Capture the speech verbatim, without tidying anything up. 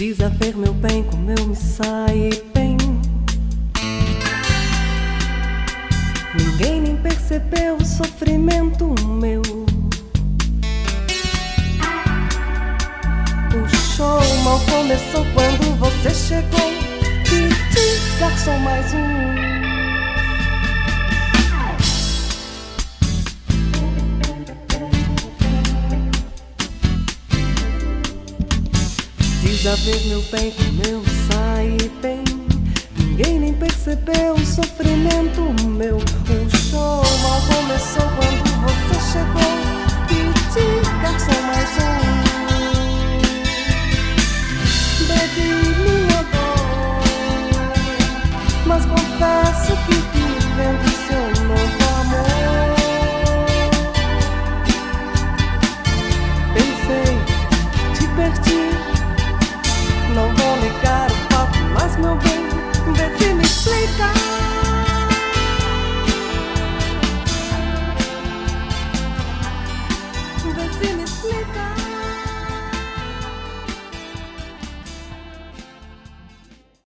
Precisa ver, meu bem, como eu me saí bem. Ninguém nem percebeu o sofrimento meu. O show mal começou quando você chegou. Pedi, garçom, mais um. Precisa ver, meu bem, como eu saí bem. Ninguém nem percebeu o sofrimento meu. O show mal começou quando você chegou. Pedi, garçom, mais um. Bebi minha dor, mas confesso que vivendo seu novo amor, pensei, te perdi. Não vou negar o fato, mas meu bem, vê se me explica. Vê se me explica.